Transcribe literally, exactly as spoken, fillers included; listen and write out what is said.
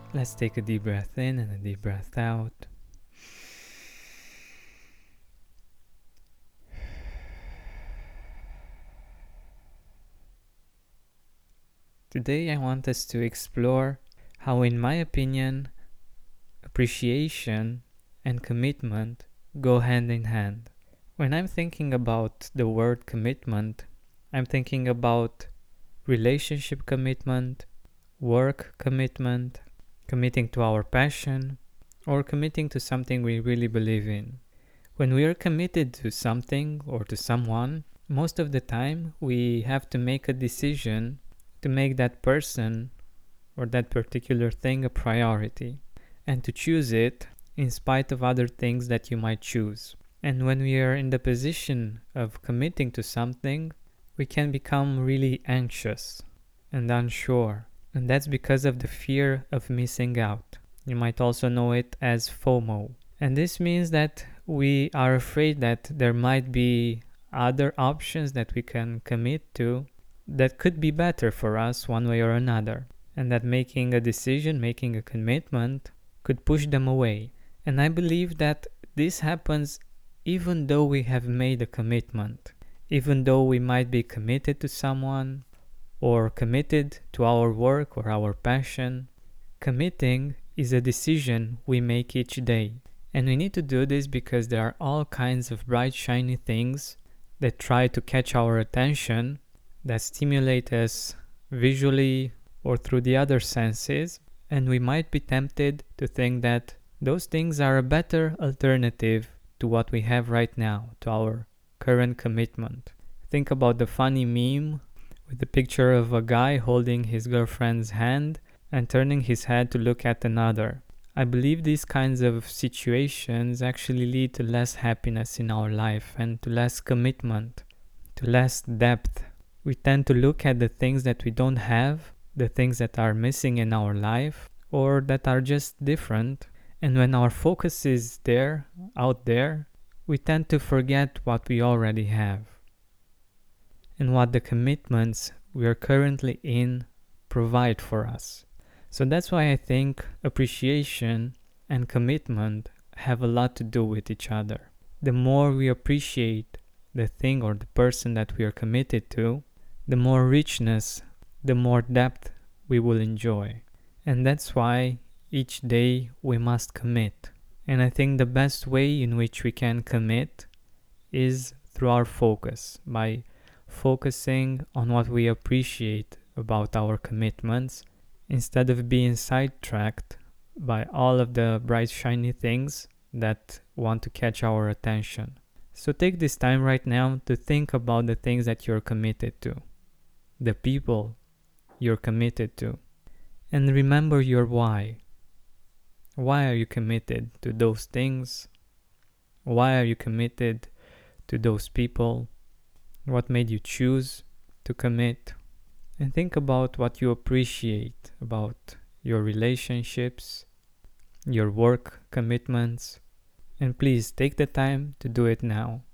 Let's take a deep breath in and a deep breath out. Today I want us to explore how, in my opinion, appreciation and commitment go hand in hand. When I'm thinking about the word commitment, I'm thinking about relationship commitment, work commitment, committing to our passion, or committing to something we really believe in. When we are committed to something or to someone, most of the time we have to make a decision to make that person or that particular thing a priority and to choose it in spite of other things that you might choose. And when we are in the position of committing to something, we can become really anxious and unsure. And that's because of the fear of missing out. You might also know it as FOMO. And this means that we are afraid that there might be other options that we can commit to that could be better for us one way or another. And that making a decision, making a commitment, could push them away. And I believe that this happens even though we have made a commitment. Even though we might be committed to someone or committed to our work or our passion, committing is a decision we make each day. And we need to do this because there are all kinds of bright, shiny things that try to catch our attention, that stimulate us visually or through the other senses, and we might be tempted to think that those things are a better alternative to what we have right now, to our current commitment. Think about the funny meme with the picture of a guy holding his girlfriend's hand and turning his head to look at another. I believe these kinds of situations actually lead to less happiness in our life and to less commitment, to less depth. We tend to look at the things that we don't have, the things that are missing in our life, or that are just different. And when our focus is there, out there, we tend to forget what we already have and what the commitments we are currently in provide for us. So that's why I think appreciation and commitment have a lot to do with each other. The more we appreciate the thing or the person that we are committed to, the more richness, the more depth we will enjoy. And that's why each day we must commit. And I think the best way in which we can commit is through our focus, by focusing on what we appreciate about our commitments instead of being sidetracked by all of the bright shiny things that want to catch our attention. So take this time right now to think about the things that you're committed to, the people you're committed to, and remember your why. Why are you committed to those things? Why are you committed to those people? What made you choose to commit? And think about what you appreciate about your relationships, your work commitments, and please take the time to do it now.